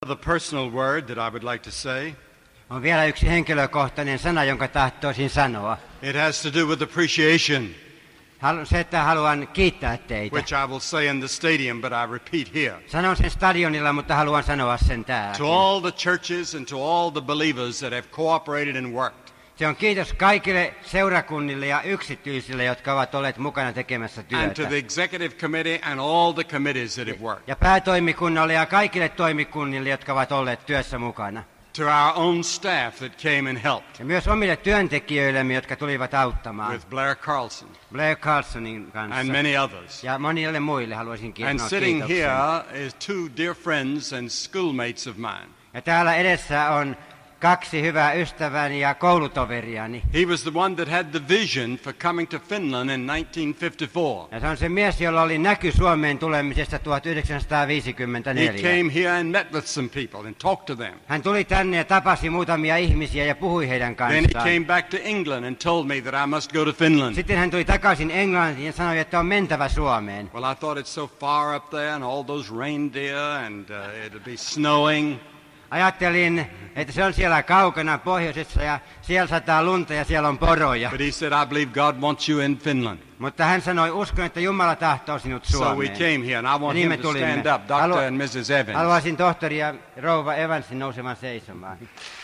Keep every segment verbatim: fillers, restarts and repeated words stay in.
The personal word that I would like to say. On vielä yksi henkilökohtainen sana, jonka tahtoisin sanoa. It has to do with appreciation. Se, että haluan kiittää teitä. Which I will say in the stadium, but I repeat here. Sanon sen stadionilla, mutta haluan sanoa sen täällä. To all the churches and to all the believers that have cooperated and worked. Se on kiitos kaikille seurakunnille ja yksityisille, jotka ovat olleet mukana tekemässä työtä. And to the executive committee and all the committees that have worked. Ja päätoimikunnalle ja kaikille toimikunnille, jotka ovat olleet työssä mukana. To our own staff that came and helped. Ja myös omille työntekijöillemme, jotka tulivat auttamaan. With Blair Carlson. Blair Carlsonin kanssa. And many others. Ja monille muille haluaisin kiittää. And sitting here is two dear friends and schoolmates of mine. Ja täällä edessä on kaksi hyvää ystäväni ja koulutoveriani. He was the one that had the vision for coming to Finland in nineteen fifty-four. Ja se on se mies, jolla oli näky Suomeen tulemisesta tuhatyhdeksänsataaviisikymmentäneljä. He came here and met with some people and talked to them. Hän tuli tänne ja tapasi muutamia ihmisiä ja puhui heidän kanssaan. Then he came back to England and told me that I must go to Finland. Sitten hän tuli takaisin Englantiin ja sanoi, että on mentävä Suomeen. Well, I thought it's so far up there and all those reindeer and uh, it'll be snowing. Ajattelin, että se on siellä kaukana pohjoisessa ja siellä sataa lunta ja siellä on poroja. But he said, I believe God wants you in Finland. Mutta hän sanoi, uskon, että Jumala tahtoo sinut Suomeen. So we came here and I want niin him to stand up, Doctor and Missus Evans. Haluaisin tohtori ja rouva Evansin nousemaan seisomaan.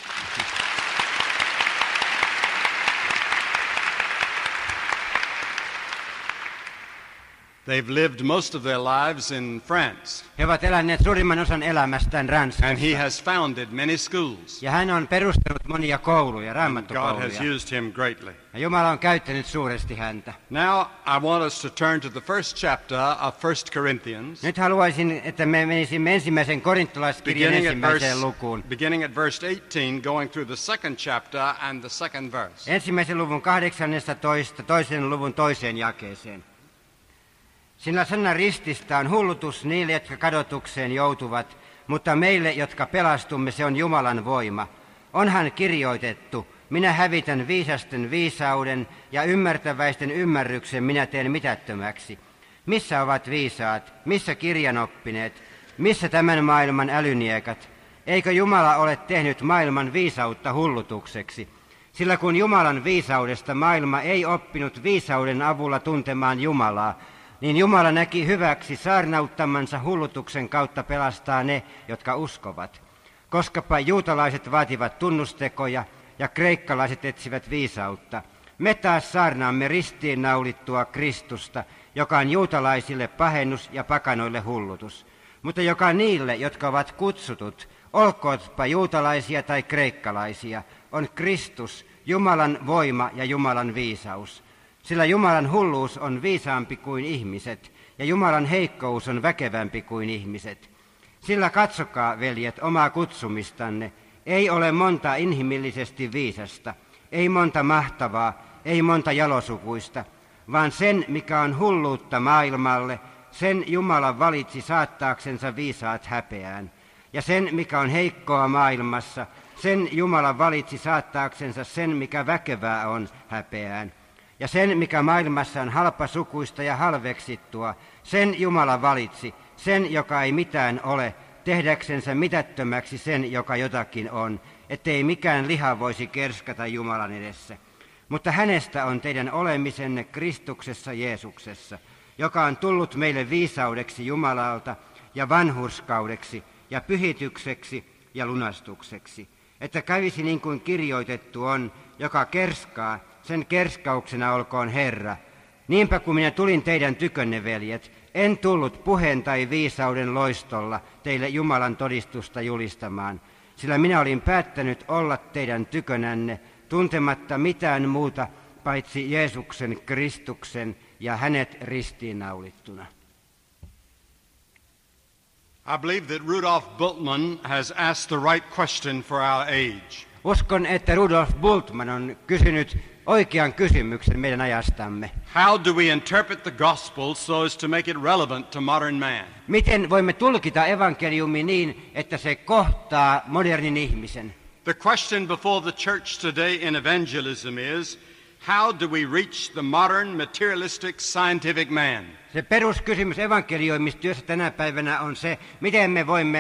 They've lived most of their lives in France. He ovat eläneet suurimman osan elämästään Ranskassa. And he has founded many schools. Ja hän on perustanut monia kouluja, raamattukouluja. God has used him greatly. Ja Jumala on käyttänyt suuresti häntä. Now I want us to turn to the first chapter of First Corinthians. Nyt haluaisin, että me menisimme ensimmäisen korintolaiskirjan ensimmäiseen lukuun. Beginning at verse eighteen, going through the second chapter and the second verse. Ensimmäisen luvun kahdeksannestatoista toisen luvun toiseen jakeeseen. Sillä sana rististä on hullutus niille, jotka kadotukseen joutuvat, mutta meille, jotka pelastumme, se on Jumalan voima. Onhan kirjoitettu, minä hävitän viisasten viisauden ja ymmärtäväisten ymmärryksen minä teen mitättömäksi. Missä ovat viisaat, missä kirjanoppineet, missä tämän maailman älyniekat? Eikö Jumala ole tehnyt maailman viisautta hullutukseksi? Sillä kun Jumalan viisaudesta maailma ei oppinut viisauden avulla tuntemaan Jumalaa, niin Jumala näki hyväksi saarnauttamansa hullutuksen kautta pelastaa ne, jotka uskovat. Koskapa juutalaiset vaativat tunnustekoja ja kreikkalaiset etsivät viisautta. Me taas saarnaamme ristiin naulittua Kristusta, joka on juutalaisille pahennus ja pakanoille hullutus. Mutta joka niille, jotka ovat kutsutut, olkootpa juutalaisia tai kreikkalaisia, on Kristus, Jumalan voima ja Jumalan viisaus. Sillä Jumalan hulluus on viisaampi kuin ihmiset, ja Jumalan heikkous on väkevämpi kuin ihmiset. Sillä katsokaa, veljet, omaa kutsumistanne. Ei ole monta inhimillisesti viisasta, ei monta mahtavaa, ei monta jalosukuista, vaan sen, mikä on hulluutta maailmalle, sen Jumala valitsi saattaaksensa viisaat häpeään. Ja sen, mikä on heikkoa maailmassa, sen Jumala valitsi saattaaksensa sen, mikä väkevää on häpeään. Ja sen, mikä maailmassa on halpasukuista ja halveksittua, sen Jumala valitsi, sen, joka ei mitään ole, tehdäksensä mitättömäksi sen, joka jotakin on, ettei mikään liha voisi kerskata Jumalan edessä. Mutta hänestä on teidän olemisenne Kristuksessa Jeesuksessa, joka on tullut meille viisaudeksi Jumalalta ja vanhurskaudeksi ja pyhitykseksi ja lunastukseksi, että kävisi niin kuin kirjoitettu on, joka kerskaa, sen kerskauksena olkoon Herra. Niinpä kun minä tulin teidän tykönne, veljet, en tullut puheen tai viisauden loistolla teille Jumalan todistusta julistamaan, sillä minä olin päättänyt olla teidän tykönänne, tuntematta mitään muuta paitsi Jeesuksen Kristuksen ja hänet ristiinnaulittuna. I believe that Rudolf Bultmann has asked the right question for our age. Uskon, että Rudolf Bultmann on kysynyt oikean kysymyksen meidän ajastamme. How do we interpret the gospel so as to make it relevant to modern man? Miten voimme tulkita evankeliumi niin, että se kohtaa modernin ihmisen? The question before the church today in evangelism is, how do we reach the modern materialistic scientific man? Se peruskysymys evankelioimistyössä tänä päivänä on se, miten me voimme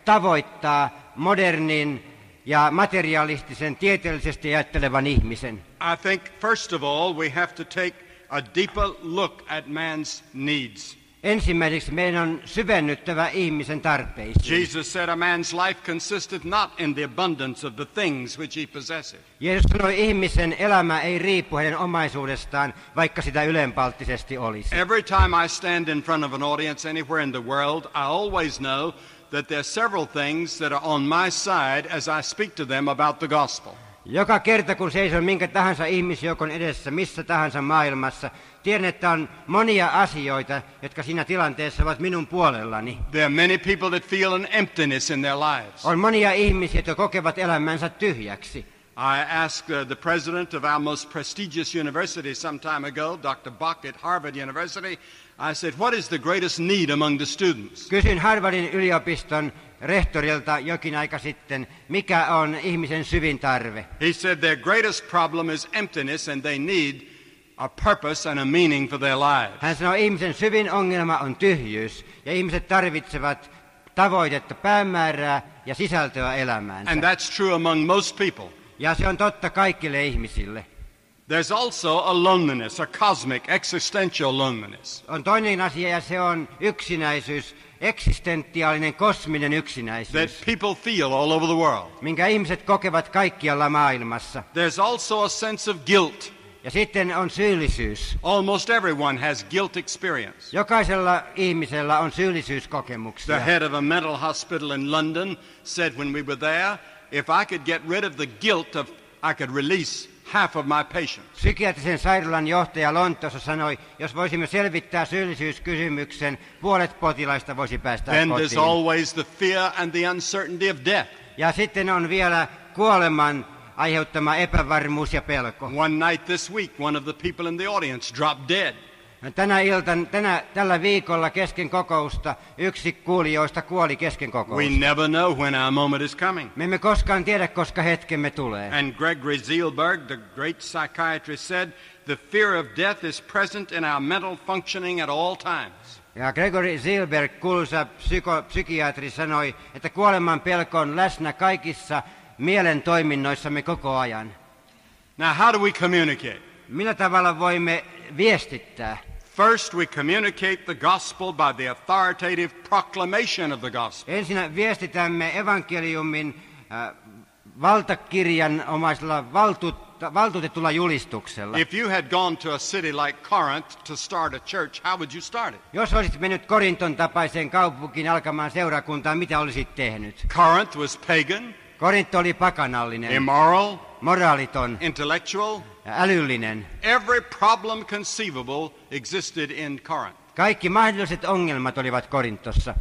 tavoittaa modernin ja materialistisen tieteellisesti ajattelevan ihmisen. I think first of all we have to take a deeper look at man's needs. Ensimmäiseksi meidän on syvennyttävä ihmisen tarpeisiin. Jesus said a man's life consisteth not in the abundance of the things which he possesseth. Jeesus sanoi, ihmisen elämä ei riipu hänen omaisuudestaan, vaikka sitä ylenpalttisesti olisi. Every time I stand in front of an audience anywhere in the world, I always know that there are several things that are on my side as I speak to them about the gospel. Joka kerta kun seison minkä tahansa ihmisjoukon edessä, missä tahansa maailmassa, tiedän, että on monia asioita, jotka siinä tilanteessa ovat minun puolellani. There are many people that feel an emptiness in their lives. On monia ihmisiä, jotka kokevat elämänsä tyhjäksi. I asked uh, the president of our most prestigious university some time ago, Doctor Buck at Harvard University, I said, what is the greatest need among the students? Kysyin Harvardin yliopiston rehtorilta jokin aika sitten, mikä on ihmisen syvin tarve. He said their greatest problem is emptiness and they need a purpose and a meaning for their lives. Hän sanoi, ihmisen syvin ongelma on tyhjyys ja ihmiset tarvitsevat tavoitetta, päämäärää ja sisältöä elämäänsä. And that's true among most people. Ja se on totta kaikille ihmisille. There's also a loneliness, a cosmic, existential loneliness. On toinen asia ja se on yksinäisyys, eksistentiaalinen kosminen yksinäisyys, That people feel all over the world. minkä ihmiset kokevat kaikkialla maailmassa. There's also a sense of guilt. Ja sitten on syyllisyys. Almost everyone has guilt experience. Jokaisella ihmisellä on syyllisyyskokemuksia. The head of a mental hospital in London said when we were there, if I could get rid of the guilt of, I could release half of my patients. Psykiatrisen sairaalan johtaja Lontoossa sanoi, jos voisimme selvittää syyllisyyskysymyksen, puolet potilaista voisi päästä Then kotiin. there's always the fear and the uncertainty of death. Ja sitten on vielä kuoleman aiheuttama epävarmuus ja pelko. One night this week, one of the people in the audience dropped dead. Tänä iltan, tänä, tällä viikolla kesken kokousta yksi kuulijoista kuoli kesken We kokousta. never know when our moment is coming. Me emme koskaan tiedä, koska hetkemme tulee. And Gregory Zeilberg, the great psychiatrist, said, the fear of death is present in our mental functioning at all times. Ja Gregory Zeilberg, kuuluisa psyko, psykiatri, sanoi, että kuoleman pelko on läsnä kaikissa mielen toiminnoissamme koko ajan. Now, how do we communicate? Millä tavalla voimme viestittää? First, we communicate the gospel by the authoritative proclamation of the gospel. Ensin viestitämme evankeliumin äh, valtakirjan omaisella valtuutta, valtuutetulla julistuksella. If you had gone to a city like Corinth to start a church, how would you start it? Jos olisit mennyt Korinton tapaiseen kaupunkiin alkamaan seurakuntaa, mitä olisit tehnyt? Corinth was pagan, Korinto oli pakanallinen, immoral, moraaliton intellectual. ja älyllinen. Every problem conceivable existed in Corinth. Kaikki mahdolliset ongelmat olivat Korintossa.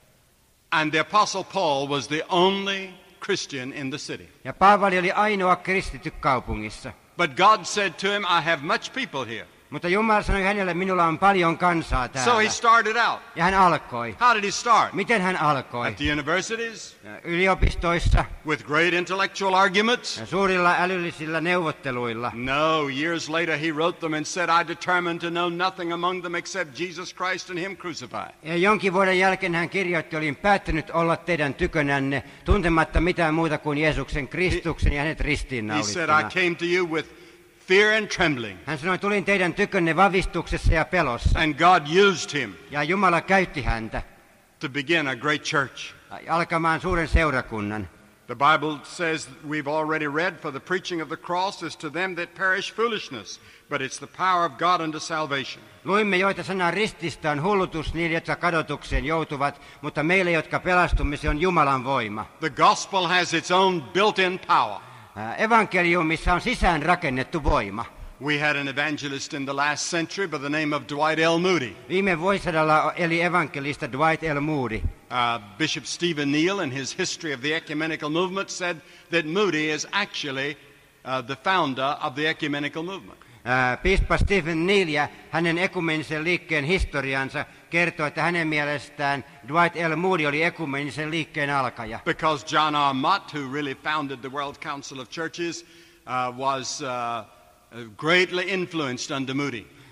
And the Apostle Paul was the only Christian in the city. Ja Paavali oli ainoa kristitty kaupungissa. But God said to him, I have much people here. Mutta Jumala sanoi hänelle, minulla on paljon kansaa So täällä. he started out. Ja hän alkoi. How did he start? Miten hän alkoi? At the universities, Yliopistoissa with great intellectual arguments? ja suurilla älyllisillä neuvotteluilla. No, years later he wrote them and said, I determined to know nothing among them except Jesus Christ and him crucified. Ja jonkin vuoden jälkeen hän kirjoitti, olin päättänyt olla teidän tykönänne, tuntematta mitään muuta kuin Jeesuksen Kristuksen ja hänet He said, I ristiinnaulittuna. came to you with fear and trembling. Hän sanoi, tulin teidän tykönne vavistuksessa ja pelossa. And God used him Ja Jumala käytti häntä to begin a great church. alkamaan suuren seurakunnan. The Bible says we've already read, for the preaching of the cross is to them that perish foolishness, but it's the power of God unto salvation. Luimme, joita sana rististä on hullutus niille, jotka kadotukseen joutuvat, mutta meille, jotka pelastumme, se on Jumalan voima. The gospel has its own built-in power. Ää, Evankeliumissa on sisään rakennettu voima. We had an evangelist in the last century by the name of Dwight L. Moody. Viime vuosisadalla eli evankelista Dwight L. Moody. Uh, Bishop Stephen Neal, in his History of the Ecumenical Movement, said that Moody is actually uh, the founder of the ecumenical movement. Ää, Piispa Stephen Neal ja hänen ekumenisen liikkeen historiansa kertoo, että hänen mielestään Dwight L. Moody oli ekumenisen liikkeen alkaja. Because John R. Mott, who really founded the World Council of Churches, uh, was uh, greatly influenced under Moody.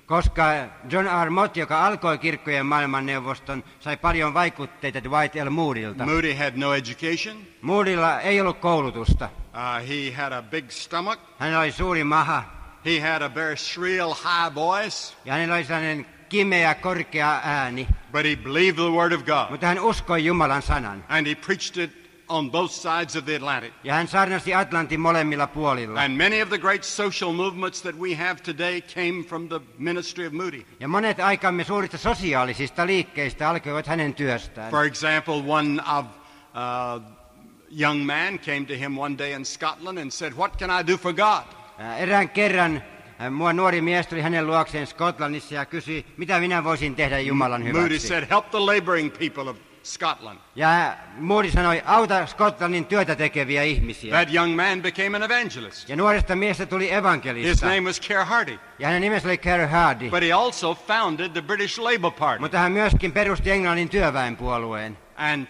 Koska John R. Mott, joka alkoi kirkkojen maailmanneuvoston, sai paljon vaikutteita Dwight L. Moodylta. Moody had no education. Moodylla ei ollut koulutusta. Uh, he had a big stomach. Hänellä oli suuri maha. He had a very shrill, high voice. Ja hänellä oli sellainen kimeä, korkea ääni. But he believed the word of God. Mutta hän uskoi Jumalan sanan. And he preached it on both sides of the Atlantic. Ja hän saarnasi Atlantin molemmilla puolilla. And many of the great social movements that we have today came from the ministry of Moody. Ja monet aikamme suurista sosiaalisista liikkeistä alkoivat hänen työstään. For example, one of uh, young man came to him one day in Scotland and said, "What can I do for God?" Erään kerran mua nuori mies tuli hänen luokseen Skotlannissa ja kysyi, mitä minä voisin tehdä Jumalan hyväksi. Moody said, "Help the laboring people of Scotland." Ja Moody sanoi, auta Skotlannin työtä tekeviä ihmisiä. That young man became an evangelist. Ja nuoresta miestä tuli evankelista. His name was Keir Hardie. Ja hänen nimensä oli Keir Hardie. But he also founded the British Labour Party. Mutta hän myöskin perusti Englannin työväenpuolueen. And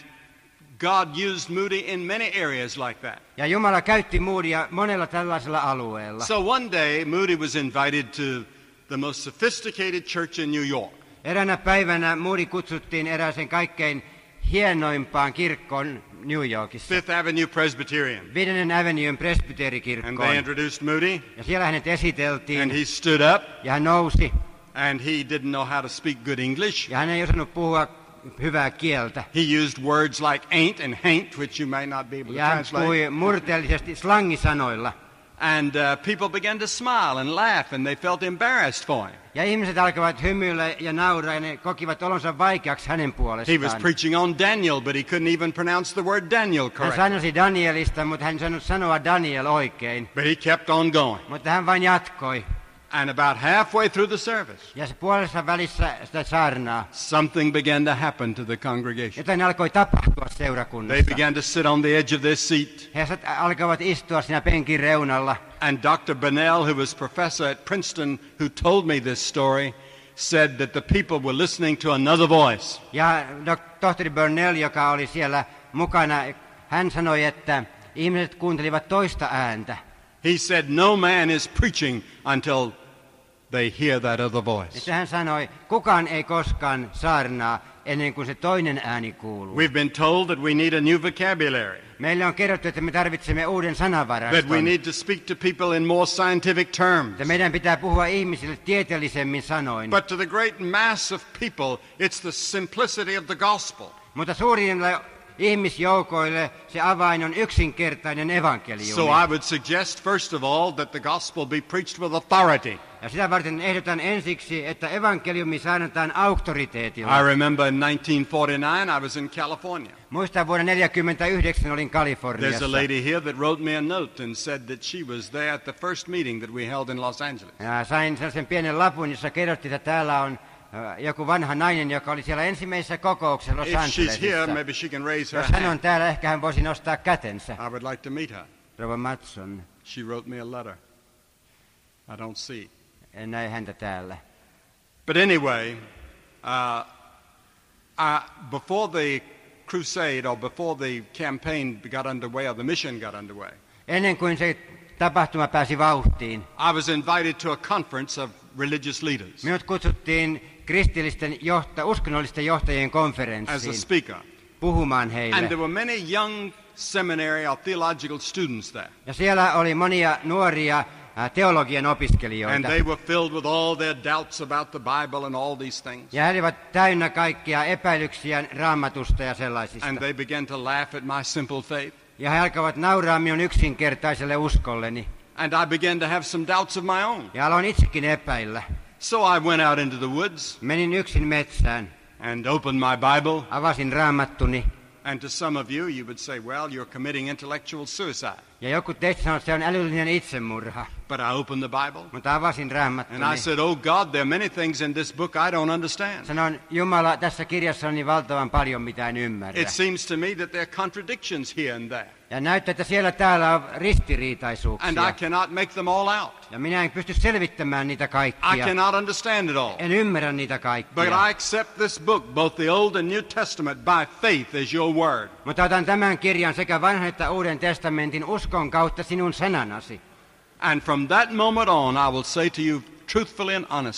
God used Moody in many areas like that. Ja Jumala käytti Moodya monella tällaisella alueella. So one day Moody was invited to the most sophisticated church in New York. Eräänä päivänä Moody kutsuttiin erääseen kaikkein hienoimpaan kirkkoon New Yorkissa. Fifth Avenue Presbyterian. Viidennen Avenuen And presbyteerikirkkoon. they introduced Moody. Ja siellä hänet esiteltiin. And he stood up. Ja hän nousi. And he didn't know how to speak good English. Ja hän ei osannut puhua hyvää kieltä. He used words like ain't and hain't, which you may not be able to Ja hän translate. puhui murteellisesti slangisanoilla. And uh, people began to smile and laugh, and they felt embarrassed for him. Ja ihmiset alkoivat hymyillä ja nauraa, ja ne kokivat olonsa vaikeaksi hänen He puolestaan. was preaching on Daniel, but he couldn't even pronounce the word Daniel Hän correctly. sanoisi Danielista, mutta hän ei sanonut sanoa Daniel oikein. But he kept on going. Mutta hän vain jatkoi. And about halfway through the service, Ja se puolessa välissä sitä saarnaa. something began to happen to the congregation. Jotain alkoi tapahtua They seurakunnassa. began to sit on the edge of their seat. He sat- alkoivat istua siinä penkin reunalla. And Doctor Bennell, who was professor at Princeton, who told me this story, said that the people were listening to another voice. Ja dok- tohtori Burnell, joka oli siellä mukana, hän sanoi, että ihmiset kuuntelivat toista ääntä. He said, no man is preaching until they hear that other voice. Että hän sanoi, kukaan ei koskaan saarnaa ennen kuin se toinen ääni kuuluu. We've been told that we need a new vocabulary, Meille on kerrottu, että me tarvitsemme uuden that we sanavaraston. need to speak to people in more scientific terms. Että meidän pitää puhua ihmisille tieteellisemmin sanoin. But to the great mass of people, it's the simplicity of the gospel. Mutta suurille ihmisjoukoille se avain on yksinkertainen evankeliumi. So I would suggest, first of all, that the gospel be preached with authority. Ja sitä varten ehdotan ensiksi, että evankeliumi saarnataan auktoriteetilla. I remember in nineteen forty-nine, I was in California. Muistan vuonna neljäkymmentäyhdeksän olin There's Kaliforniassa. a lady here that wrote me a note and said that she was there at the first meeting that we held in Los Angeles. Ja sain sellaisen pienen lapun, jossa kerrottiin, että täällä on äh, joku vanha nainen, joka oli siellä ensimmäisessä kokouksessa Los If she's here, Angelesissa. maybe she can raise her Jos hän on hand. täällä, ehkä hän voisi nostaa kätensä. I would like to meet her. Rova Matson, She wrote me a letter. I don't see. en näe häntä täällä. But anyway, uh, uh, before the crusade or before the campaign got underway or the mission got underway, Ennen kuin se tapahtuma pääsi vauhtiin, I was invited to a conference of religious leaders minut kutsuttiin kristillisten johta, uskonnollisten johtajien as a konferenssiin speaker. puhumaan And heille. there were many young seminary or theological students there. Ja siellä oli monia nuoria äh, teologian And opiskelijoita. they were filled with all their doubts about the Bible and all these things. Ja he olivat täynnä kaikkia epäilyksiä raamatusta ja sellaisista. And they began to laugh at my simple faith. Ja he alkavat nauraa minun yksinkertaiselle uskolleni. And I began to have some doubts of my own. Ja aloin itsekin epäillä. So I went out into the woods Menin yksin metsään, and opened my Bible. avasin raamattuni. And to some of you, you would say, well, you're committing intellectual suicide. Ja joku teistä sanoi, että se on älyllinen itsemurha. But I opened the Bible. Mutta avasin And I raamattuni. said, oh God, there are many things in this book I don't understand. Sanoin, Jumala, tässä kirjassa on niin valtavan paljon, mitä en ymmärrä. It seems to me that there are contradictions here and there. Ja näyttää, että siellä täällä on And ristiriitaisuuksia. I cannot make them all out. Ja minä en pysty selvittämään niitä I kaikkia. cannot understand it all. En ymmärrä niitä But kaikkia. I accept this book, both the Old and New Testament, by faith as your word. Mutta otan tämän kirjan sekä vanhan että uuden testamentin uskon kautta sinun sananasi. And from that moment on, I will say to you truthfully and honestly,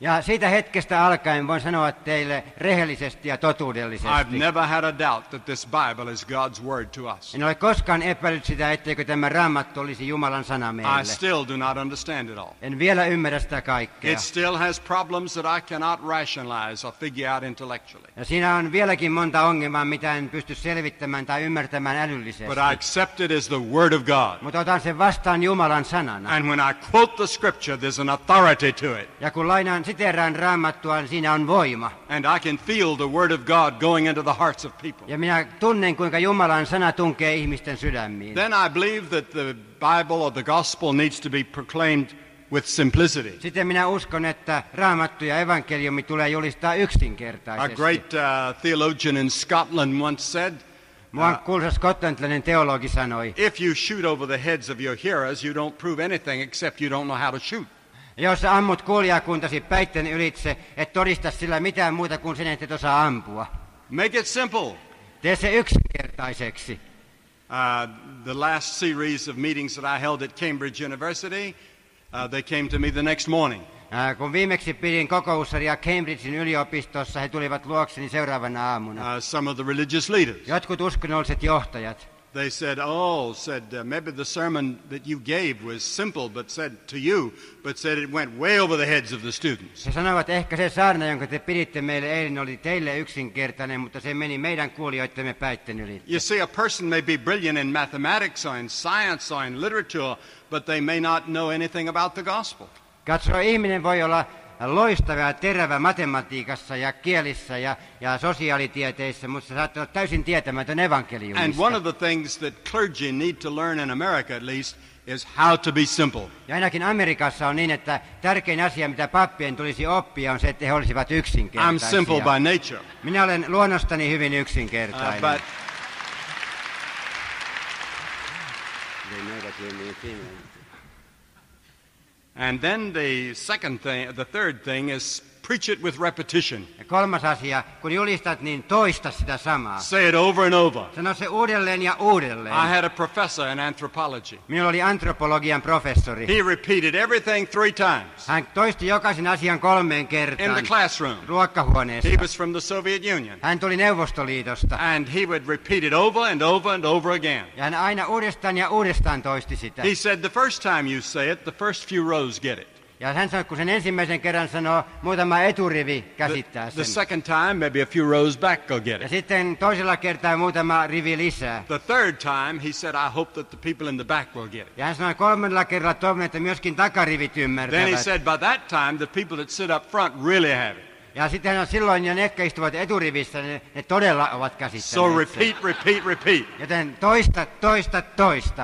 Ja siitä hetkestä alkaen voin sanoa teille rehellisesti ja totuudellisesti. I've never had a doubt that this Bible is God's word to us. En ole koskaan epäillyt sitä, etteikö tämä Raamattu olisi Jumalan sana I meille. still do not understand it all. En vielä ymmärrä sitä kaikkea. It still has problems that I cannot rationalize or figure out intellectually. Ja siinä on vieläkin monta ongelmaa, mitä en pysty selvittämään tai ymmärtämään älyllisesti. But I accept it as the word of God. Mutta otan sen vastaan Jumalan sanana. And when I quote the scripture, there's an authority to it. Ja kun lainaan siteraan Raamattua, niin siinä on voima. And I can feel the word of God going into the hearts of people. Ja minä tunnen, kuinka Jumalan sana tunkee ihmisten sydämiin. Then I believe that the Bible or the gospel needs to be proclaimed with simplicity. Sitten minä uskon, että Raamattu ja evankeliumi tulee julistaa A yksinkertaisesti. great uh, theologian in Scotland once said, Mua kuuluisa skotlantilainen teologi sanoi, if you shoot over the heads of your hearers, you don't prove anything except you don't know how to shoot. jos sä ammut kuulijakuntasi päitten ylitse, et todista sillä mitään muuta kuin sen, että et osaa ampua. Make it simple. Tee se yksinkertaiseksi. Uh, the last series of meetings that I held at Cambridge University, uh, they came to me the next morning. Ää, kun viimeksi pidin kokoussarjaa Cambridgein yliopistossa, he tulivat luokseni seuraavana aamuna. Uh, some of the religious leaders. Jotkut uskonnolliset johtajat. They said, oh, said uh, maybe the sermon that you gave was simple, but said to you, but said it went way over the heads of the students. He sanoivat, ehkä se saarna, jonka te piditte meille eilen, oli teille yksinkertainen, mutta se meni meidän kuulijoittemme päitten yli. You see, a person may be brilliant in mathematics or in science or in literature, but they may not know anything about the gospel. Katso, ihminen voi olla loistava ja terävä matematiikassa ja kielissä ja, ja sosiaalitieteissä, mutta se saattaa olla täysin tietämätön And evankeliumista. one of the things that clergy need to learn in America at least is how to be simple. Ja ainakin Amerikassa on niin, että tärkein asia, mitä pappien tulisi oppia, on se, että he olisivat I'm yksinkertaisia. simple by nature. Minä olen luonnostani hyvin Uh, yksinkertainen. but and then the second thing, the third thing is preach it with repetition. Ja kolmas asia, kun julistat, niin toista sitä samaa. Say it over and over. Sano se uudelleen ja uudelleen. I had a professor in anthropology. Minulla oli antropologian professori. He repeated everything three times Hän toisti jokaisen asian kolmeen in kertaan the classroom. ruokkahuoneessa. He was from the Soviet Union. Hän tuli Neuvostoliitosta. And he would repeat it over and over and over again. Ja hän aina uudestaan ja uudestaan toisti sitä. He said the first time you say it, the first few rows get it. Ja hän sanoi, kun sen ensimmäisen kerran sanoo, muutama eturivi käsittää The, sen. the second time, maybe a few rows back will get Ja it. sitten toisella kertaa muutama rivi lisää. The third time, he said, I hope that the people in the back will get it. Ja hän sanoi kolmannella kerralla, toivon, että myöskin takarivit Then he ymmärtävät. said, by that time, the people that sit up front really have it. Ja sitten hän on silloin, ja ne, jotka istuvat eturivissä, ne, ne todella ovat So käsittäneet sen. repeat, repeat, repeat. Joten toista, toista, toista.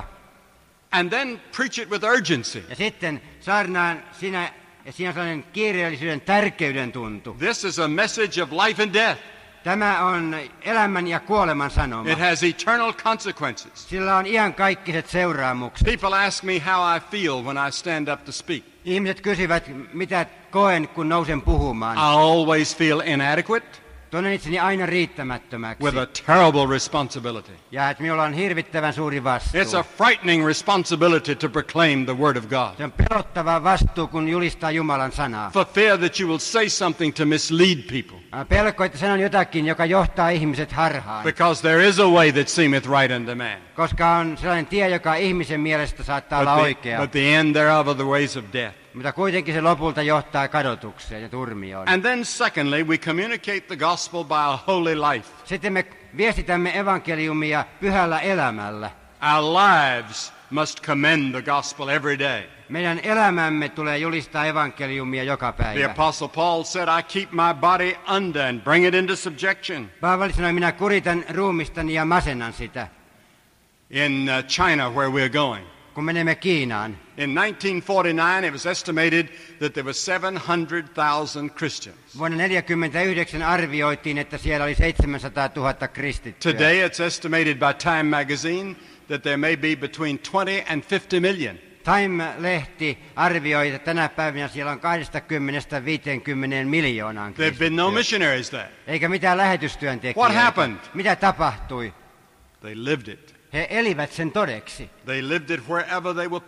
And then preach it with urgency. Ja sitten saarnaan sinä, ja siinä on sellainen kiireellisyyden tärkeyden tuntu. This is a message of life and death. Tämä on elämän ja kuoleman sanoma. It has eternal consequences. Sillä on iankaikkiset seuraamukset. People ask me how I feel when I stand up to speak. Ihmiset kysyvät, mitä koen, kun nousen puhumaan. I always feel inadequate Tunnen itseni aina riittämättömäksi. with a terrible responsibility. Ja että minulla on hirvittävän suuri vastuu. It's a frightening responsibility to proclaim the Word of God. Se on pelottava vastuu, kun julistaa Jumalan sanaa. For fear that you will say something to mislead people. Mä pelko, että sanon jotakin, joka johtaa ihmiset harhaan. Because there is a way that seemeth right unto man. Koska on sellainen tie, joka ihmisen mielestä saattaa olla But the, oikea. but the end thereof are the ways of death. Mutta kuitenkin se lopulta johtaa kadotukseen ja turmioon. And then secondly, we communicate the gospel by a holy life. Sitten me viestitämme evankeliumia pyhällä elämällä. Our lives must commend the gospel every day. Meidän elämämme tulee julistaa evankeliumia joka The päivä. Apostle Paul said, I keep my body under and bring it into subjection. Paavali sanoi, minä kuritan ruumistani ja masennan sitä, In uh, China, where we're going. kun menemme Kiinaan. In nineteen forty-nine, it was estimated that there were seven hundred thousand Christians. Vuonna tuhatyhdeksänsataaneljäkymmentäyhdeksän arvioitiin, että siellä oli seitsemänsataatuhatta kristittyä. Today, it's estimated by Time magazine that there may be between twenty and fifty million. Time-lehti arvioi, että tänä päivänä siellä on kaksikymmentä viisikymmentä miljoonaan There have been no kristittyä. missionaries there. Eikä mitään lähetystyöntekijöitä. What happened? Mitä tapahtui? They lived it. He elivät sen todeksi. They lived it wherever they were put.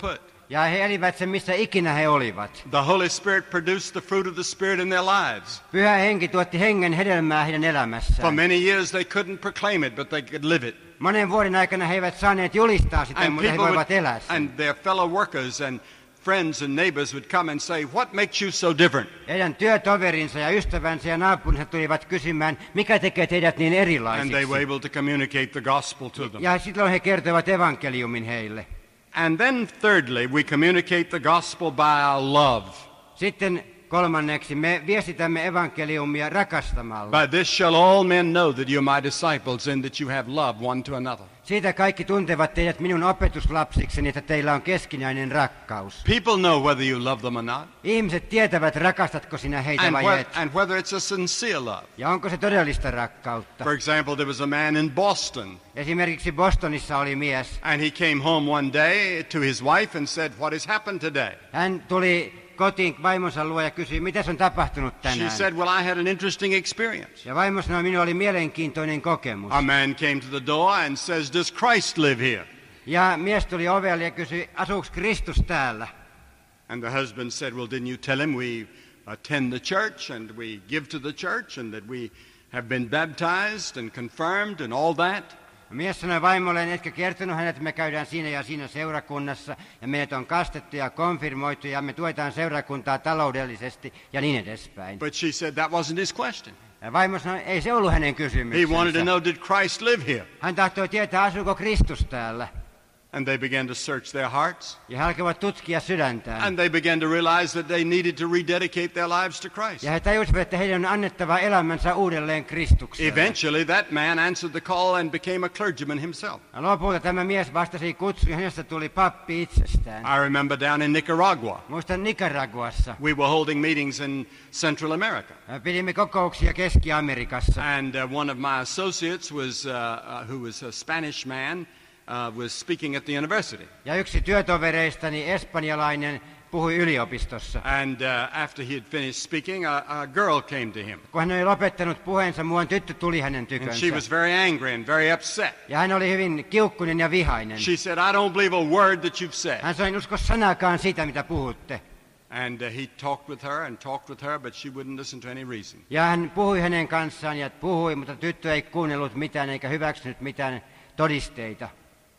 Ja he elivät sen, missä ikinä he olivat. The Holy Spirit produced the fruit of the Spirit in their lives. Pyhä henki tuotti hengen hedelmää heidän For elämässään. many years they couldn't proclaim it, but they could live it. Monen vuoden aikana he eivät saaneet julistaa sitä, And mutta he people would, voivat elää sen. and their fellow workers and friends and neighbors would come and say, what makes you so different? Heidän työtoverinsa ja ystävänsä ja naapurinsa tulivat kysymään, mikä tekee teidät niin And they erilaisiksi. were able to communicate the gospel to them. Ja silloin he kertovat evankeliumin heille. And then thirdly, we communicate the gospel by our love. Sitten kolmanneksi me viestitämme evankeliumia rakastamalla. By this shall all men know that you are my disciples and that you have love one to another. Siitä kaikki tuntevat teidät minun opetuslapsikseni, että teillä on keskinäinen rakkaus. People know whether you love them or not. Ihmiset tietävät, rakastatko sinä heitä And, vai whe- et. and whether it's a sincere love. Ja onko se todellista rakkautta. For example, there was a man in Boston, Esimerkiksi Bostonissa oli mies. and he came home one day to his wife and said, what has happened today? Hän tuli kotiin vaimonsa luo ja kysyi, mitä on tapahtunut She tänään. said, well, I had an interesting experience. Ja vaimo sanoi, minulla oli mielenkiintoinen kokemus. A man came to the door and says, does Christ live here? Ja mies tuli ovelle ja kysyi, asuuko Kristus täällä? And the husband said, well, didn't you tell him we attend the church and we give to the church and that we have been baptized and confirmed and all that? Mies sanoi vaimolleen, etkä kertonut hänet, että me käydään siinä ja siinä seurakunnassa ja meidät on kastettu ja konfirmoitu ja me tuetaan seurakuntaa taloudellisesti ja niin edespäin. But she said that wasn't his question. Ja vaimo sanoi, ei se ollut hänen He wanted to kysymyksensä. know, did Christ live here? Hän tahtoi tietää, asuuko Kristus täällä. And they began to search their hearts. Ja he alkoivat tutkia sydäntään. And they began to realize that they needed to rededicate their lives to Christ. Ja he tajusivat, että heidän on annettava elämänsä uudelleen Kristukseen. Eventually, that man answered the call and became a clergyman himself. Ja lopulta tämä mies vastasi kutsuun ja hänestä tuli pappi itsestään. I remember down in Nicaragua, Muistan Nicaraguassa. we were holding meetings in Central America. Pidimme kokouksia Keski-Amerikassa. And uh, one of my associates, was, uh, uh, who was a Spanish man, uh, was speaking at the university. Ja yksi työtovereistani, espanjalainen, puhui yliopistossa. And uh, after he had finished speaking, a, a girl came to him. Kun hän oli lopettanut puheensa, muuan tyttö tuli hänen And tykönsä. she was very angry and very upset. Ja hän oli hyvin kiukkunen ja vihainen. She said, I don't believe a word that you've said. Hän sanoi, en usko sanakaan sitä, mitä puhutte. And uh, he talked with her and talked with her, but she wouldn't listen to any reason. Ja hän puhui hänen kanssaan ja puhui, mutta tyttö ei kuunnellut mitään eikä hyväksynyt mitään todisteita.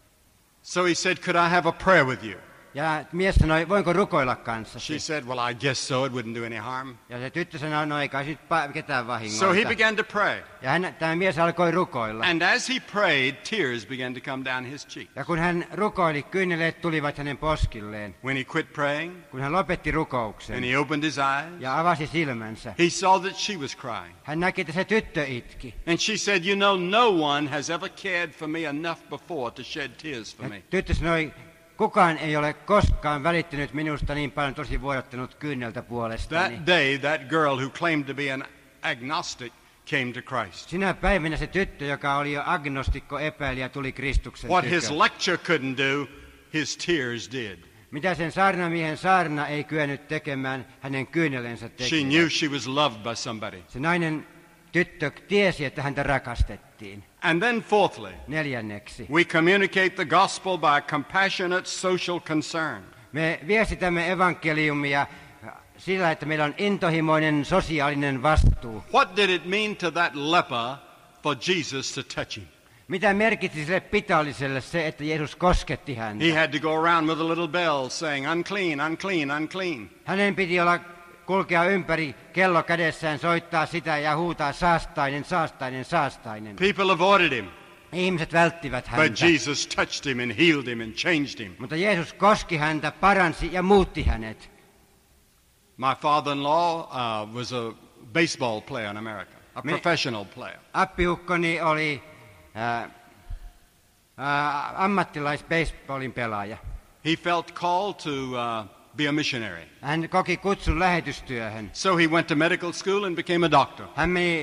So he said, could I have a prayer with you? Ja mies sanoi, voinko rukoilla She kanssasi? said, well, I guess so. It wouldn't do any harm. Ja se tyttö sanoi, no ei kai sit pa- ketään So he vahingoita. began to pray. Ja hän, tämä mies alkoi rukoilla. And as he prayed, tears began to come down his cheek. Ja kun hän rukoili, kyyneleet tulivat hänen poskilleen. When he quit praying Kun hän lopetti and rukouksen he opened his eyes, ja avasi silmänsä, he saw that she was crying. hän näki, että se tyttö itki. And she said, you know, no one has ever cared for me enough before to shed tears for Ja me. tyttö sanoi, kukaan ei ole koskaan välittänyt minusta niin paljon, tosi vuodattanut kyyneltä puolestani. That day, that girl who claimed to be an agnostic came to Christ. Sinä päivänä se tyttö, joka oli jo agnostikko epäilijä, tuli Kristuksen What his tykö. lecture couldn't do, his tears did. Mitä sen saarnamiehen saarna ei kyennyt tekemään, hänen kyynelensä She teki. knew she was loved by somebody. Se nainen tyttö tiesi, että häntä rakastettiin. And then fourthly, Neljänneksi. we communicate the gospel by compassionate social concern. Me viestitämme evankeliumia sillä, että meillä on intohimoinen sosiaalinen vastuu. What did it mean to that leper for Jesus to touch him? Mitä merkitsi sille pitalliselle se, että Jeesus kosketti häntä? He had to go around with a little bell saying, unclean, unclean, unclean. Hänen piti olla kulkea ympäri kello kädessään, soittaa sitä ja huutaa saastainen, saastainen, saastainen. People avoided him, Ihmiset välttivät but häntä. Jesus touched him and healed him and changed him. Mutta Jeesus koski häntä, paransi ja muutti hänet. My father-in-law uh, was a baseball player in America, a Me- professional player. Appiukkoni oli ää, ää, ammattilais-baseballin pelaaja. He felt called to uh, be a missionary. Hän koki kutsun lähetystyöhön. So he went to medical school and became a doctor. Hän meni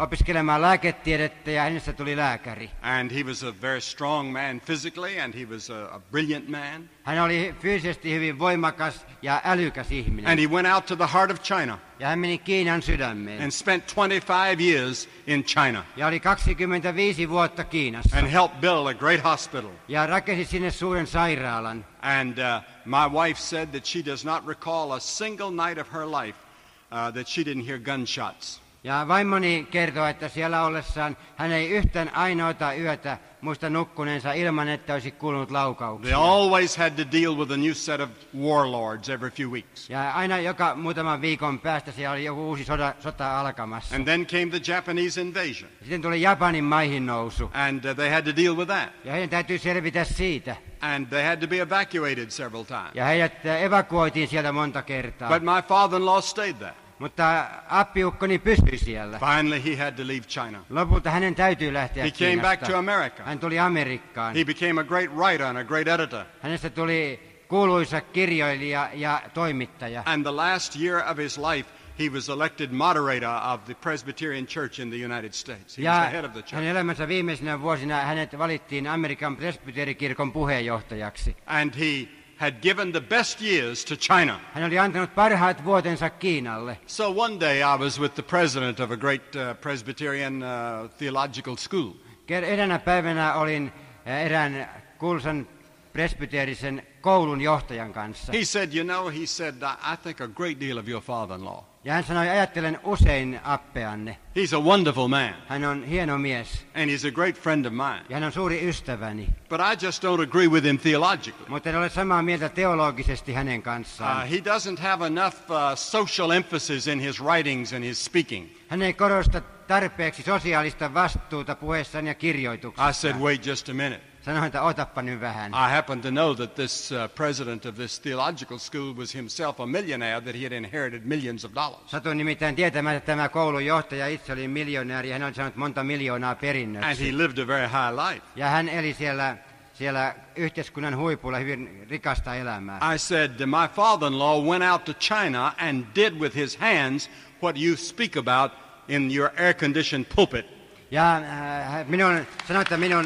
opiskelemaan lääketiedettä ja hänestä tuli lääkäri. And he was a very strong man physically, and he was a, a brilliant man. Hän oli fyysisesti hyvin voimakas ja älykäs ihminen. And he went out to the heart of China Ja hän meni Kiinan sydämeen. and spent twenty-five years in China Ja oli kaksikymmentäviisi vuotta Kiinassa. and helped build a great hospital. Ja rakensi sinne suuren sairaalan. And uh, my wife said that she does not recall a single night of her life uh, that she didn't hear gunshots. Ja vaimoni kertoo, että siellä ollessaan hän ei yhtään ainoata yötä muista nukkuneensa ilman, että olisi kuulunut They laukauksia. always had to deal with a new set of warlords every few weeks. Ja aina joka muutaman viikon päästä siellä oli joku uusi soda, sota alkamassa. And then came the Japanese invasion. Sitten tuli Japanin maihin nousu. And uh, they had to deal with that. Ja heidän täytyy selvitä siitä. And they had to be evacuated several times. Ja heidät evakuoitiin sieltä monta kertaa. But my father-in-law stayed there. Mutta appiukkoni pysyi siellä. Finally, he had to leave China. Lopulta hänen täytyy lähteä He came back to Kiinasta. America. Hän tuli Amerikkaan. He became a great writer and a great editor. Hänestä tuli kuuluisa kirjoilija ja toimittaja. And the last year of his life, he was elected moderator of the Presbyterian Church in the United States. He was Ja the head of the church. hänen elämänsä viimeisinä vuosina hänet valittiin Amerikan presbyterikirkon puheenjohtajaksi. And he had given the best years to China. Hän oli antanut parhaat vuotensa Kiinalle. So one day I was with the president of a great uh, Presbyterian uh, theological school. Ker- Eräänä päivänä olin eh, erään kuuluisan presbyterisen koulun johtajan kanssa. He said, you know, he said, I I think a great deal of your father-in-law. Ja hän sanoi, ajattelen usein appeanne. He's a wonderful man, Hän on hieno mies and he's a great friend of mine. ja hän on suuri ystäväni. But I just don't agree with him theologically. Mutta en ole samaa mieltä teologisesti hänen kanssaan. Uh, he doesn't have enough uh, social emphasis in his writings and his speaking. Hän ei korosta tarpeeksi sosiaalista vastuuta puheessaan ja I said, kirjoituksessaan. wait just a minute. Sanoin, että otappa nyt vähän. I happen to know that this uh, president of this theological school was himself a millionaire, that he had inherited millions of dollars. Satuin nimittäin tietämään, että tämä koulun johtaja itse oli miljonääri ja hän oli saanut monta miljoonaa And perinnöksi. he lived a very high life. Ja hän eli siellä, siellä yhteiskunnan huipulla hyvin rikasta elämää. I said, my father-in-law went out to China and did with his hands what you speak about in your air-conditioned pulpit. Ja äh, minun, sanoin, että minun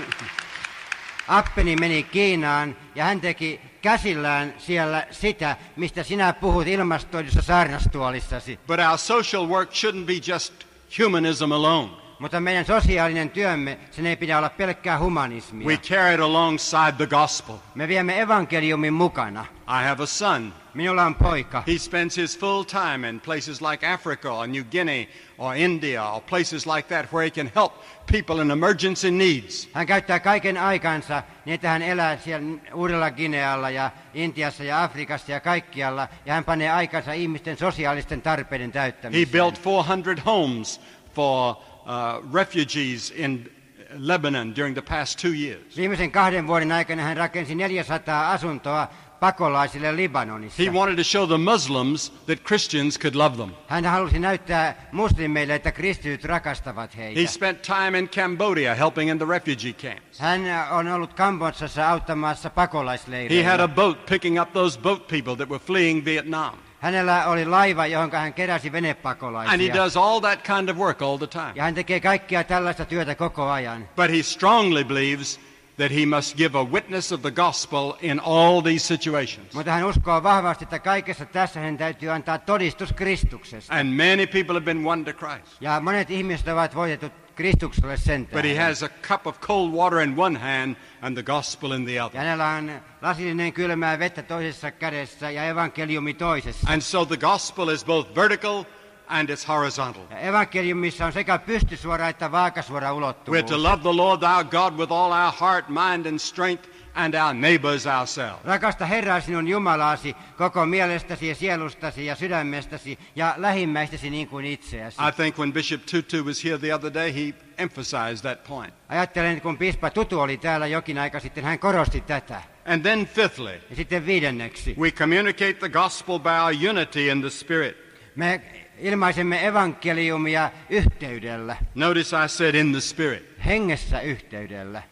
appeni meni Kiinaan ja hän teki käsillään siellä sitä, mistä sinä puhut ilmastoidussa saarnastuolissasi. But our social work shouldn't be just humanism alone. Mutta meidän sosiaalinen työmme, sen ei pidä olla pelkkää humanismia. We carry it alongside the gospel. Me viemme evankeliumin mukana. I have a son. Minulla on poika. He spends his full time in places like Africa or New Guinea or India or places like that where he can help people in emergency needs. Hän käyttää kaiken aikansa niin, että hän elää siellä Uudella Ginealla ja Intiassa ja Afrikassa ja kaikkialla. Ja hän panee aikansa ihmisten sosiaalisten tarpeiden He täyttämiseen. built four hundred homes for uh, refugees in Lebanon during the past two years. Viimeisen kahden vuoden aikana hän rakensi neljäsataa asuntoa pakolaisille Libanonissa. He wanted to show the Muslims that Christians could love them. Hän halusi näyttää muslimeille, että kristityt rakastavat heitä. He spent time in Cambodia helping in the refugee camps. Hän on ollut Kambodsassa auttamassa He had pakolaisleireillä. a boat picking up those boat people that were fleeing Vietnam. Hänellä oli laiva, johon hän keräsi And he venepakolaisia. does all that kind of work all the time. Ja hän tekee kaikkia tällaista työtä koko ajan. But he strongly believes that he must give a witness of the gospel in all these situations. Mutta hän uskoo vahvasti, että kaikessa tässä hän täytyy antaa todistus Kristuksesta. And many people have been won to Christ. Ja monet ihmiset ovat voitetut Kristukselle sen But he tähden. has a cup of cold water in one hand and the gospel in the Ja other. hänellä on lasillinen kylmää vettä toisessa kädessä ja evankeliumi toisessa. And so the gospel is both vertical and it's horizontal. Ja evankeliumissa on sekä pystysuora että vaakasuora We're ulottuvuus. to love the Lord our God with all our heart, mind and strength and our neighbors ourselves. Rakasta Herraa sinun Jumalaasi koko mielestäsi ja sielustasi ja sydämestäsi ja lähimmäistäsi niin kuin itseäsi. I think when Bishop Tutu was here the other day, he emphasized that point. Ajattelen, kun piispa Tutu oli täällä jokin aika sitten, hän korosti tätä. And then fifthly, Ja sitten viidenneksi, we communicate the gospel by our unity in the Spirit. me ilmaisemme evankeliumia yhteydellä, Notice I said in the Spirit. hengessä yhteydellä.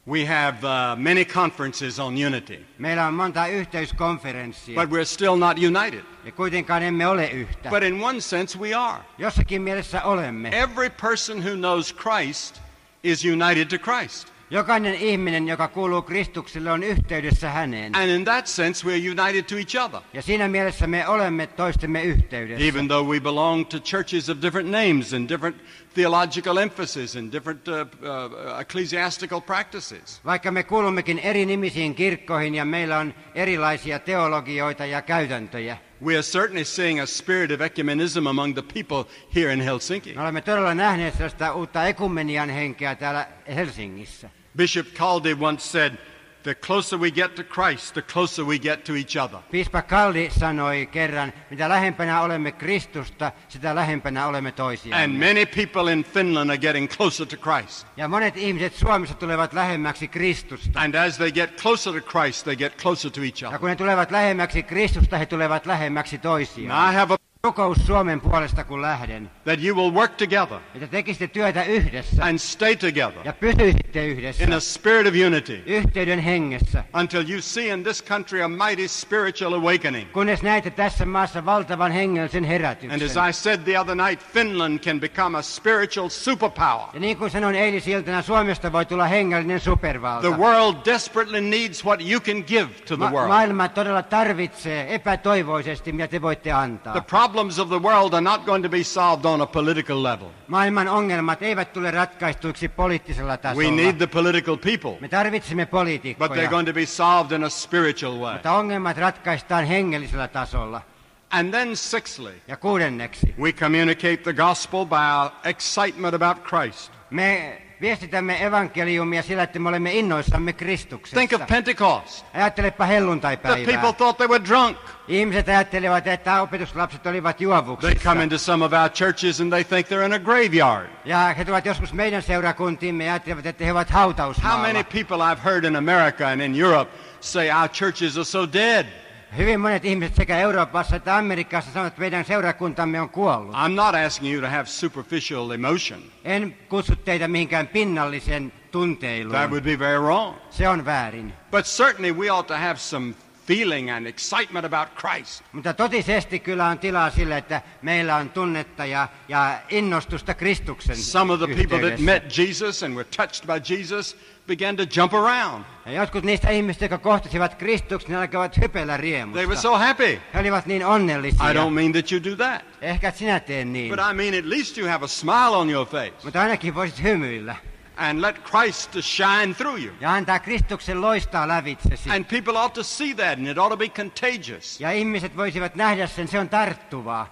We have uh, many conferences on unity, Meillä on monta yhteyskonferenssia, but we're still not united. ja kuitenkaan emme ole yhtä. But in one sense we are. Jossakin mielessä olemme. Every person who knows Christ is united to Christ. Jokainen ihminen, joka kuuluu Kristukselle, on yhteydessä häneen. And in that sense we're united to each other. Ja siinä mielessä me olemme toistemme yhteydessä. Even though we belong to churches of different names and different theological emphasis and different uh, uh, ecclesiastical practices. Vaikka me kuulummekin eri nimisiin kirkkoihin ja meillä on erilaisia teologioita ja käytäntöjä. We are certainly seeing a spirit of ecumenism among the people here in Helsinki. Me olemme todella nähneet sellaista uutta ekumenian henkeä täällä Helsingissä. Bishop Caldi once said, the closer we get to Christ, the closer we get to each other. Piispa Caldi sanoi kerran, mitä lähempänä olemme Kristusta, sitä lähempänä olemme toisiamme. And many people in Finland are getting closer to Christ. Ja monet ihmiset Suomessa tulevat lähemmäksi Kristusta. And as they get closer to Christ, they get closer to each Ja other. kun he tulevat lähemmäksi Kristusta, he tulevat lähemmäksi toisiaan. Now I have a Rukous Suomen puolesta, kun lähden, that you will work together että tekisitte työtä yhdessä and stay together ja pysyisitte yhdessä in a spirit of unity yhteyden hengessä, until you see in this country a mighty spiritual awakening. kunnes näette tässä maassa valtavan hengellisen And herätyksen. as I said the other night, Finland can become a spiritual superpower. Ja niin kuin sanoin eilisiltana, Suomesta voi tulla hengellinen supervalta. The world desperately needs what you can give to the Ma- world. maailma todella tarvitsee epätoivoisesti, mitä te voitte antaa. The problems of the world are not going to be solved on a political level. Maailman ongelmat eivät tule ratkaistuiksi poliittisella tasolla. We need the political people, Me tarvitsemme but poliitikkoja, they're going to be solved in a spiritual way. mutta ongelmat ratkaistaan hengellisellä tasolla. And then sixthly, Ja kuudenneksi, we communicate the gospel by our excitement about Christ. me viestitämme evankeliumia sillä, että me olemme innoissamme Kristuksesta. Think of Pentecost. Ajattelepa The helluntaipäivää. people thought they were drunk. Ihmiset ajattelevat, että opetuslapset olivat They juovuksissa. come into some of our churches and they think they're in a graveyard. Ja he tulevat joskus meidän seurakuntiimme ja ajattelevat, että he ovat How hautausmaalla. many people I've heard in America and in Europe say our churches are so dead? Hyvin monet ihmiset sekä Euroopassa että Amerikassa sanovat, että meidän seurakuntamme on kuollut. I'm not asking you to have superficial emotion. En kutsu teitä mihinkään pinnallisen tunteiluun. That would be very wrong. Se on väärin. But certainly we ought to have some feeling and excitement about Christ. Mutta totisesti kyllä on tilaa sille, että meillä on tunnetta ja, ja innostusta Kristuksen Some of the people that yhteydessä. met Jesus and were touched by Jesus began to jump around. Ja jotkut niistä ihmistä, jotka kohtasivat Kristuksen, ne alkavat hypellä They were riemusta. so happy. He olivat niin onnellisia. I don't mean that you do that. Ehkä et sinä tee niin, But I mean at least you have a smile on your face mutta ainakin voisit hymyillä and let Christ to shine through you. ja antaa Kristuksen loistaa lävitsesi. And people ought to see that and it ought to be contagious. Ja ihmiset voisivat nähdä sen, se on tarttuvaa.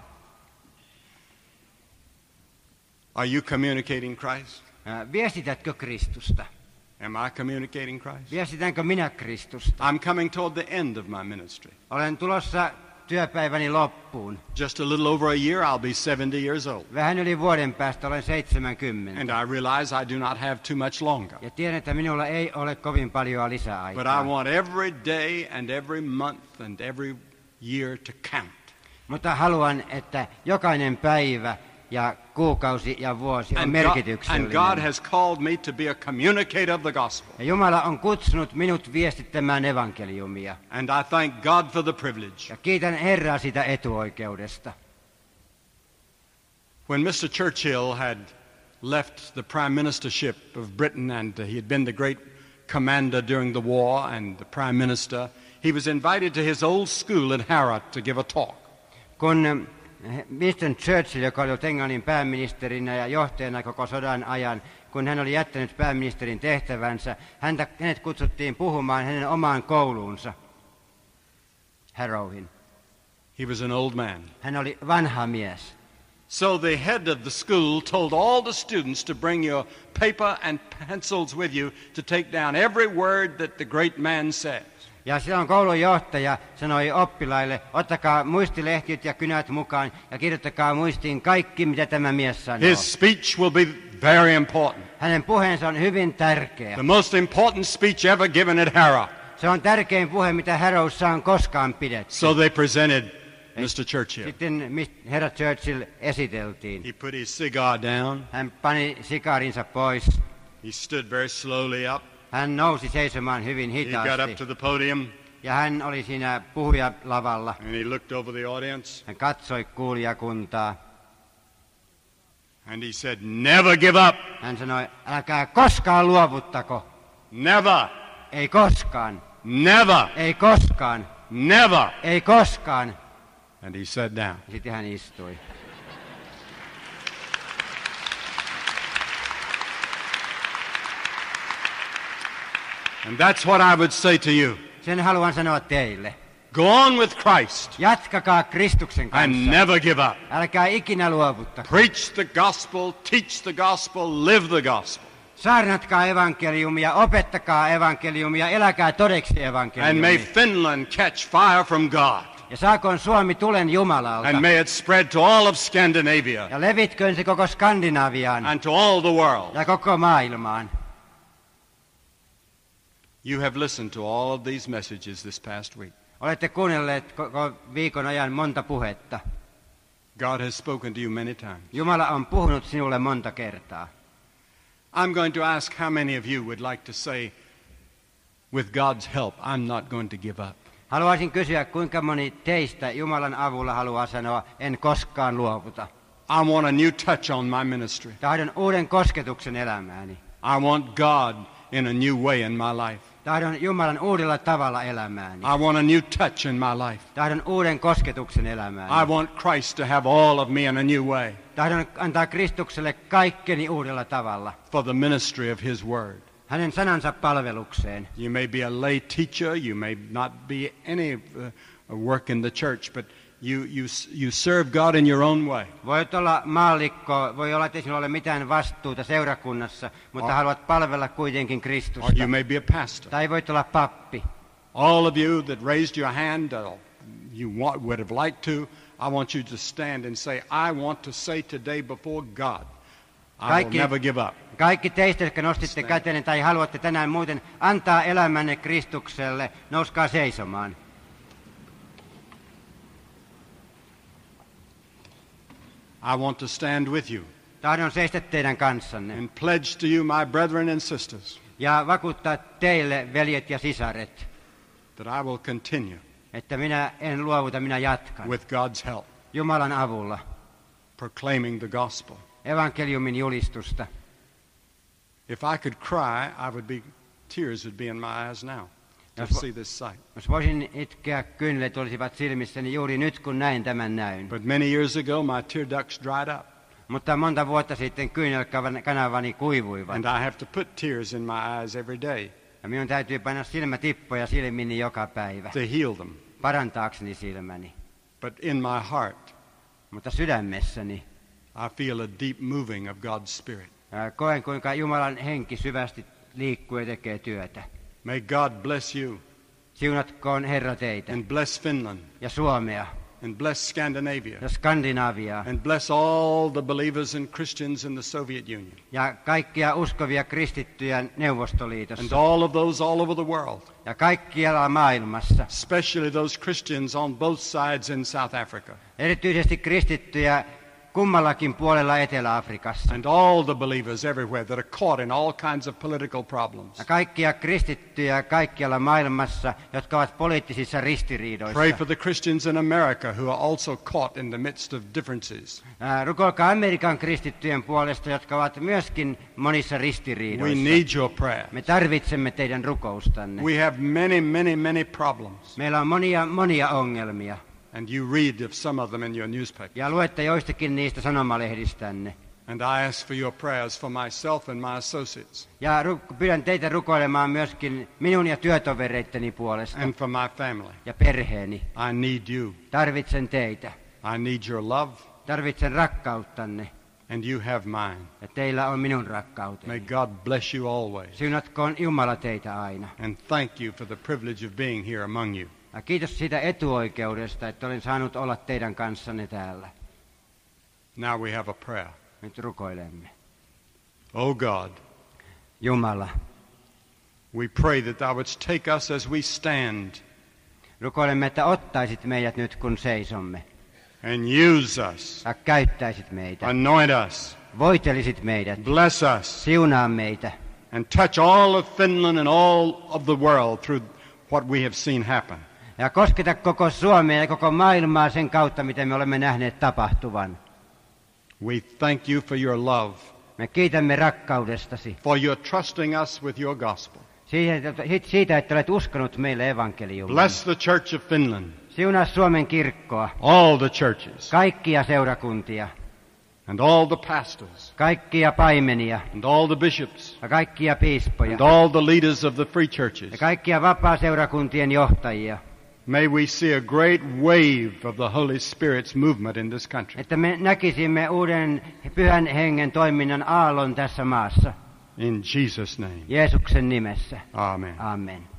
Are you communicating Christ? Ää, Viestitätkö Kristusta? Am I communicating Christ? Viestitänkö minä Kristusta? I'm coming toward the end of my ministry. Olen tulossa työpäiväni loppuun. Just a little over a year, I'll be seventy years old. Vähän yli vuoden päästä olen seitsemänkymmentä. And I realize I do not have too much longer. Ja tiedän, että minulla ei ole kovin paljon But I lisäaikaa. want every day and every month and every year to count. Mutta haluan, että jokainen päivä ja kuukausi ja vuosi on And God, and merkityksellinen. God has called me to be a communicator of the gospel. Ja Jumala on kutsunut minut viestittämään evankeliumia. And I thank God for the privilege. Ja kiitän Herraa sitä etuoikeudesta. When Mister Churchill had left the prime ministership of Britain and he had been the great commander during the war and the prime minister, he was invited to his old school at Harrow to give a talk. Kun Winston Churchill, joka oli ollut Englannin pääministerinä ja johtajana koko sodan ajan, kun hän oli jättänyt pääministerin tehtävänsä, häntä, hänet kutsuttiin puhumaan hänen omaan kouluunsa, Harrowin. He was an old man. Hän oli vanha mies. So the head of the school told all the students to bring your paper and pencils with you to take down every word that the great man says. Ja silloin koulun johtaja sanoi oppilaille, ottakaa muistilehtit ja kynät mukaan ja kirjoittakaa muistiin kaikki, mitä tämä mies sanoo. His speech will be very important. Hänen puheensa on hyvin tärkeä. The most important speech ever given at Harrow. Se on tärkein puhe, mitä Harrowssa on koskaan pidetty. So they presented Mister Churchill. Sitten mis- herra Churchill esiteltiin. He put his cigar down. Hän pani sikarinsa pois. He stood very slowly up. Hän nousi seisomaan hyvin He got up hitaasti. to the podium Ja hän oli siinä puhujalavalla. and he looked over the audience Hän katsoi kuulijakuntaa. and he said, "Never give up. Hän sanoi, älkää koskaan luovuttako. Never. Ei koskaan. Never. Ei koskaan. Never." Ei koskaan. And he sat down. Sitten hän istui. And that's what I would say to you. Sen haluan sanoa teille. Go on with Christ Jatkakaa Kristuksen and kanssa. never give up. Älkää ikinä luovuttako. Preach the gospel, teach the gospel, live the gospel. Saarnatkaa evankeliumia, opettakaa evankeliumia, eläkää todeksi And may evankeliumia. Finland catch fire from God. Ja saakoon Suomi tulen Jumalalta. And may it spread to all of Scandinavia Ja levitköön se koko Skandinaviaan and to all the world. ja koko maailmaan. You have listened to all of these messages this past week. Olette kuunnelleet koko viikon ajan monta puhetta. God has spoken to you many times. Jumala on puhunut sinulle monta kertaa. I'm going to ask how many of you would like to say, with God's help, I'm not going to give up. Haluaisin kysyä, kuinka moni teistä Jumalan avulla haluaa sanoa, en koskaan luovuta. I want a new touch on my ministry. Tahdon uuden kosketuksen elämääni. I want God in a new way in my life. Tahdon Jumalan uudella tavalla elämääni. I want a new touch in my life. Tahdon uuden kosketuksen elämääni. I want Christ to have all of me in a new way Tahdon antaa Kristukselle kaikkeni uudella tavalla. for the ministry of His Word. Hänen sanansa palvelukseen. You may be a lay teacher, you may not be any uh, work in the church, but you, you, you serve God in your own way. Voit olla maallikko, voi olla, että ei sinulla ole mitään vastuuta seurakunnassa, mutta Oh. haluat palvella kuitenkin Or Kristusta. you may be a pastor. Tai voit olla pappi. All of you that raised your hand, uh, you want, would have liked to, I want you to stand and say, I want to say today before God, I will Kaikki- never give up. Kaikki teistä, jotka nostitte kätenne tai haluatte tänään muuten antaa elämänne Kristukselle, nouskaa seisomaan. I want to stand with you Tahdon seistä teidän kanssanne and pledge to you, my brethren and sisters, ja vakuuttaa teille, veljet ja sisaret, that I will continue että minä en luovuta, minä jatkan. with God's help, Jumalan avulla proclaiming the gospel. evankeliumin julistusta. If I could cry, I would be, tears would be in my eyes now to Jos vo- see this sight. Jos voisin itkeä, kynlet olisivat silmissäni juuri nyt, kun näin tämän näyn. But many years ago, my tear ducts dried up, Mutta monta vuotta sitten kyynelkanavani kuivuivat. and I have to put tears in my eyes every day Ja minun täytyy panna silmätippoja silmiini joka päivä, to heal them. parantaakseni silmäni. But in my heart, Mutta sydämessäni I feel a deep moving of God's Spirit. ää, koen, kuinka Jumalan henki syvästi liikkuu ja tekee työtä. May God bless you Siunatkoon Herra teitä and bless Finland ja Suomea and bless Scandinavia ja Skandinaviaa and bless all the believers and Christians in the Soviet Union ja kaikkia uskovia kristittyjä and Neuvostoliitossa all of those all over the world, ja kaikkialla maailmassa. especially those Christians on both sides in South Africa Erityisesti kristittyjä kummallakin puolella Etelä-Afrikassa. and all the believers everywhere that are caught in all kinds of political problems. Ja kaikkia kristittyjä kaikkialla maailmassa, jotka ovat poliittisissa ristiriidoissa. Pray for the Christians in America who are also caught in the midst of differences. Ää, Rukoilkaa Amerikan kristittyjen puolesta, jotka ovat myöskin monissa We ristiriidoissa. need your prayer. Me tarvitsemme teidän rukoustanne. We have many, many, many problems. Meillä on monia, monia ongelmia. And you read of some of them in your newspaper. Ja luette joistakin niistä sanomalehdistänne. And I ask for your prayers for myself and my associates Ja ru- pyydän teitä rukoilemaan myöskin minun ja työtovereitteni puolesta and for my family. ja perheeni. I need you. Tarvitsen teitä. I need your love, Tarvitsen rakkauttanne. and you have mine. Ja teillä on minun May rakkauteni. God bless you always. Siunatkoon Jumala teitä aina. And thank you for the privilege of being here among you. Ja kiitos siitä etuoikeudesta, että olen saanut olla teidän kanssanne täällä. Now we have a prayer. Nyt rukoilemme. Oh God, Jumala, we pray that thou wouldst take us as we stand rukoilemme, että ottaisit meidät nyt kun seisomme. and use us, Ja käyttäisit meitä. anoint us, Voitelisit meidät. bless us, Siunaa meitä. and touch all of Finland and all of the world through what we have seen happen. Ja kosketa koko Suomea ja koko maailmaa sen kautta, miten me olemme nähneet tapahtuvan. We thank you for your love, Me kiitämme rakkaudestasi. for your trusting us with your gospel. Siitä, että olet uskonut meille evankeliumin. Bless the Church of Finland, Siunaa Suomen kirkkoa, all the churches, kaikkia seurakuntia, and all the pastors, kaikkia paimenia and all the bishops, ja kaikkia piispoja and all the leaders of the free churches. ja kaikkia vapaa-seurakuntien johtajia. May we see a great wave of the Holy Spirit's movement in this country. Että me näkisimme uuden pyhän hengen toiminnan aallon tässä maassa. In Jesus' name. Jeesuksen nimessä. Amen. Amen.